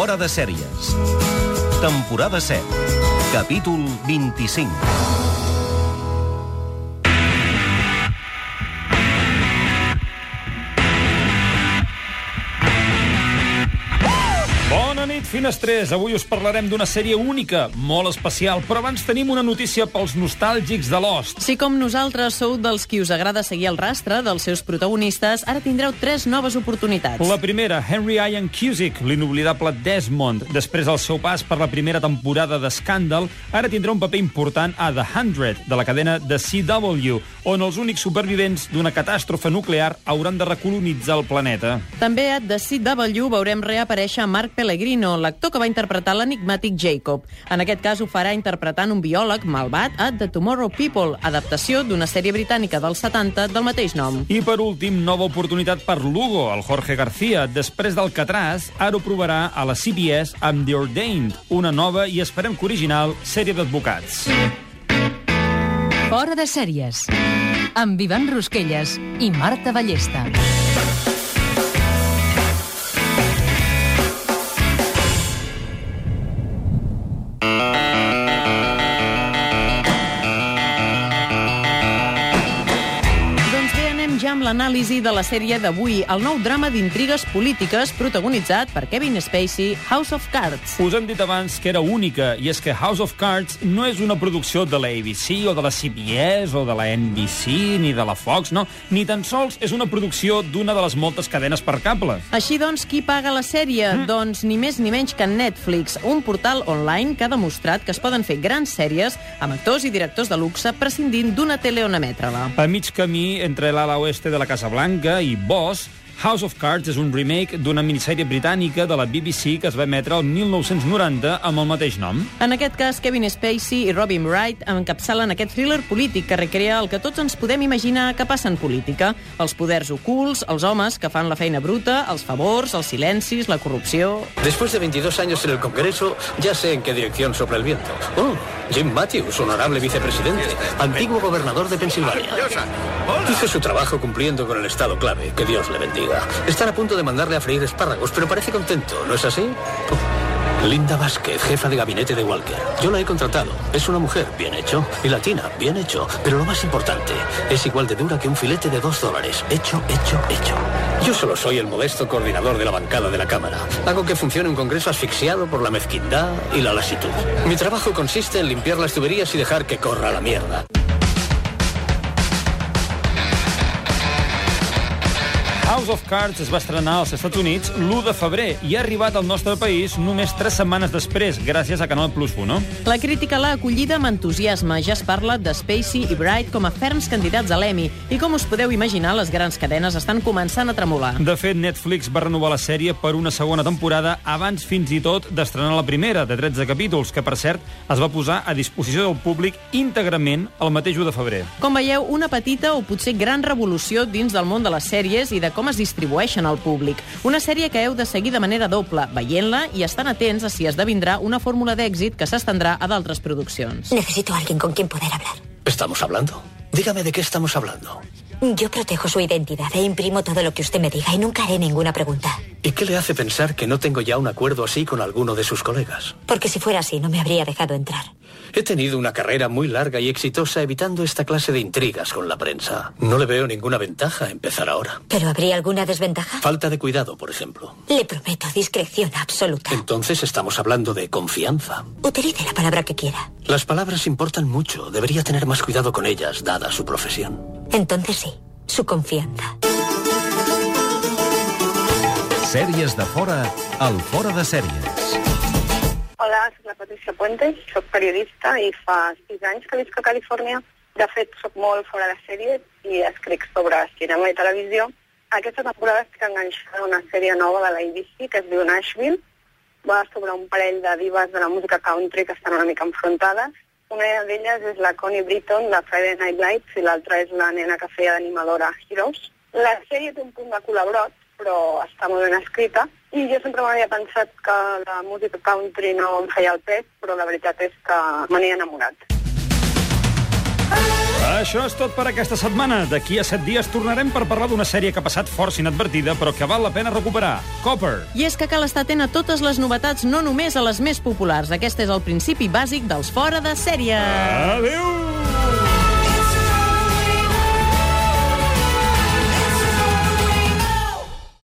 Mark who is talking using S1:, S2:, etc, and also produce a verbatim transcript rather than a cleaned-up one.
S1: Fora de sèries. Temporada set. Capítol vint-i-cinc.
S2: Bona nit, finestrers. Avui us parlarem d'una sèrie única, molt especial, però abans tenim una notícia pels nostàlgics de Lost.
S3: Si com nosaltres sou dels qui us agrada seguir el rastre dels seus protagonistes, ara tindreu tres noves oportunitats.
S2: La primera, Henry Ian Cusick, l'inoblidable Desmond. Després del seu pas per la primera temporada de Scandal, ara tindrà un paper important a The Hundred, de la cadena de C W, on els únics supervivents d'una catàstrofe nuclear hauran de recolonitzar el planeta.
S3: També a The C W veurem reaparèixer Mark Pellegrino, l'actor que va interpretar l'enigmàtic Jacob. En aquest cas ho farà interpretant un biòleg malvat a The Tomorrow People, adaptació d'una sèrie britànica dels setanta del mateix nom.
S2: I per últim, nova oportunitat per Lugo, el Jorge García. Després d'Alcatraz, ara ho provarà a la C B S amb The Ordained, una nova i esperem que original sèrie d'advocats.
S4: Fora de sèries, amb Ivan Rusquelles i Marta Ballesta.
S3: Amb l'anàlisi de la sèrie d'avui, el nou drama d'intrigues polítiques protagonitzat per Kevin Spacey, House of Cards.
S2: Us hem dit abans que era única, i és que House of Cards no és una producció de la A B C o de la C B S o de la N B C ni de la Fox, no, ni tan sols és una producció d'una de les moltes cadenes per cable.
S3: Així doncs, qui paga la sèrie? Mm. Doncs ni més ni menys que Netflix, un portal online que ha demostrat que es poden fer grans sèries amb actors i directors de luxe prescindint d'una tele on emetre-la.
S2: A mig camí entre l'ala oeste de la Casa Blanca i Boss, House of Cards és un remake d'una minissèrie britànica de la B B C que es va emetre el mil nou-cents noranta amb el mateix nom.
S3: En aquest cas, Kevin Spacey i Robin Wright encapçalen aquest thriller polític que recrea el que tots ens podem imaginar que passa en política. Els poders ocults, els homes que fan la feina bruta, els favors, els silencis, la corrupció...
S5: Después de veintidós años en el Congreso, ya sé en qué dirección sopla el viento. Oh, Jim Matthews, honorable vicepresidente, antiguo gobernador de Pensilvania. Hizo su trabajo cumpliendo con el estado clave, que Dios le bendiga. Están a punto de mandarle a freír espárragos, pero parece contento, ¿no es así? Linda Vázquez, jefa de gabinete de Walker. Yo la he contratado. Es una mujer, bien hecho. Y latina, bien hecho. Pero lo más importante, es igual de dura que un filete de dos dólares. Hecho, hecho, hecho. Yo solo soy el modesto coordinador de la bancada de la Cámara. Hago que funcione un Congreso asfixiado por la mezquindad y la lasitud. Mi trabajo consiste en limpiar las tuberías y dejar que corra la mierda.
S2: House of Cards es va estrenar als Estats Units l'u de febrer i ha arribat al nostre país només tres setmanes després, gràcies a Canal Plus uno.
S3: La crítica l'ha acollida amb entusiasme. Ja es parla de Spacey i Wright com a ferms candidats a l'Emmy. I com us podeu imaginar, les grans cadenes estan començant a tremolar.
S2: De fet, Netflix va renovar la sèrie per una segona temporada abans fins i tot d'estrenar la primera, de tretze capítols, que, per cert, es va posar a disposició del públic íntegrament el mateix u de febrer.
S3: Com veieu, una petita o potser gran revolució dins del món de les sèries i de com es distribueixen al públic. Una sèrie que heu de seguir de manera doble, veient-la i estan atents a si esdevindrà una fórmula d'èxit que s'estendrà a d'altres produccions.
S6: Necesito a alguien con quien poder hablar.
S5: ¿Estamos hablando? Dígame de qué estamos hablando.
S6: Yo protejo su identidad e imprimo todo lo que usted me diga y nunca haré ninguna pregunta.
S5: ¿Y qué le hace pensar que no tengo ya un acuerdo así con alguno de sus colegas?
S6: Porque si fuera así, no me habría dejado entrar.
S5: He tenido una carrera muy larga y exitosa evitando esta clase de intrigas con la prensa. No le veo ninguna ventaja a empezar ahora.
S6: ¿Pero habría alguna desventaja?
S5: Falta de cuidado, por ejemplo.
S6: Le prometo discreción absoluta.
S5: Entonces estamos hablando de confianza.
S6: Utilice la palabra que quiera.
S5: Las palabras importan mucho. Debería tener más cuidado con ellas, dada su profesión.
S6: Entonces sí, su confianza.
S1: Sèries de fora al Fora de Sèries.
S7: Hola, soc la Patricia Puentes, soc periodista i fa sis anys que visc a Califòrnia. De fet, soc molt fora de sèrie i escric sobre cinema i televisió. Aquesta temporada estic enganxada a una sèrie nova de la A B C que es diu Nashville. Va sobre un parell de divas de la música country que estan una mica enfrontades. Una d'elles és la Connie Britton de Friday Night Lights i l'altra és la nena que feia d'animadora Heroes. La sèrie té un punt de culabrot, però està molt ben escrita. I jo sempre m'havia pensat que la música country no em feia el pes, però la veritat és que me n'he enamorat.
S2: Això és tot per aquesta setmana. D'aquí a set dies tornarem per parlar d'una sèrie que ha passat força inadvertida, però que val la pena recuperar. Copper.
S3: I és que cal estar atent a totes les novetats, no només a les més populars. Aquest és el principi bàsic dels Fora de Sèrie.
S2: Adéu!